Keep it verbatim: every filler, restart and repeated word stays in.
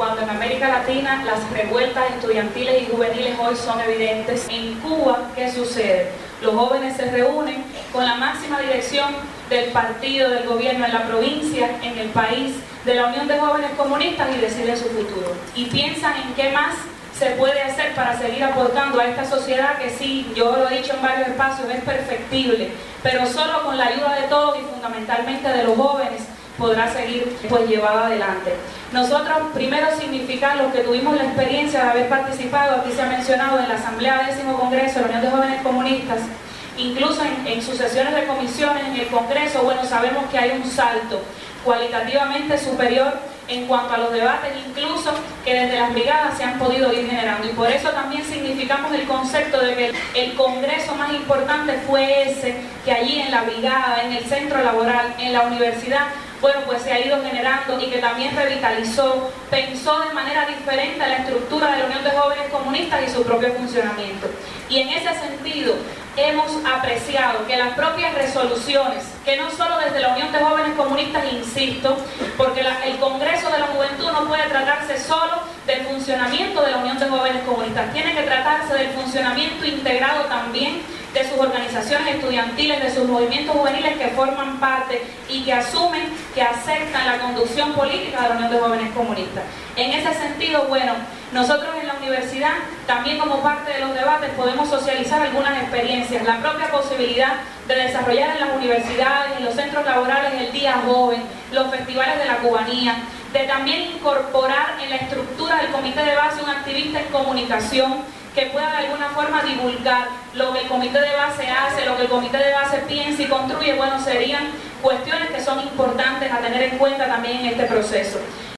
cuando en América Latina las revueltas estudiantiles y juveniles hoy son evidentes. En Cuba, ¿qué sucede? Los jóvenes se reúnen con la máxima dirección del partido, del gobierno en la provincia, en el país, de la Unión de Jóvenes Comunistas y deciden su futuro. Y piensan en qué más se puede hacer para seguir aportando a esta sociedad que sí, yo lo he dicho en varios espacios, es perfectible, pero solo con la ayuda de todos y fundamentalmente de los jóvenes podrá seguir pues llevado adelante. Nosotros primero significar los que tuvimos la experiencia de haber participado, aquí se ha mencionado en la Asamblea Décimo Congreso de la Unión de Jóvenes Comunistas, incluso en, en sus sesiones de comisiones en el Congreso, bueno, sabemos que hay un salto cualitativamente superior en cuanto a los debates, incluso que desde las brigadas se han podido ir generando, y por eso también significamos el concepto de que el, el congreso más importante fue ese, que allí en la brigada, en el centro laboral, en la universidad, bueno, pues se ha ido generando y que también revitalizó, pensó de manera diferente a la estructura de la Unión de Jóvenes Comunistas y su propio funcionamiento. Y en ese sentido hemos apreciado que las propias resoluciones, que no solo desde la Unión de Jóvenes Comunistas, insisto, porque la, el Congreso de la Juventud no puede tratarse solo del funcionamiento de la Unión de Jóvenes Comunistas, tiene que tratarse del funcionamiento integrado también de sus organizaciones estudiantiles, de sus movimientos juveniles que forman parte y que asumen, que aceptan la conducción política de la Unión de Jóvenes Comunistas. En ese sentido, bueno, nosotros en la universidad, también como parte de los debates, podemos socializar algunas experiencias, la propia posibilidad de desarrollar en las universidades, en los centros laborales el Día Joven, los festivales de la cubanía, de también incorporar en la estructura del comité de base un activista en comunicación que pueda de alguna forma divulgar lo que el comité de base hace, lo que el comité de base piensa y construye. Bueno, serían cuestiones que son importantes a tener en cuenta también en este proceso.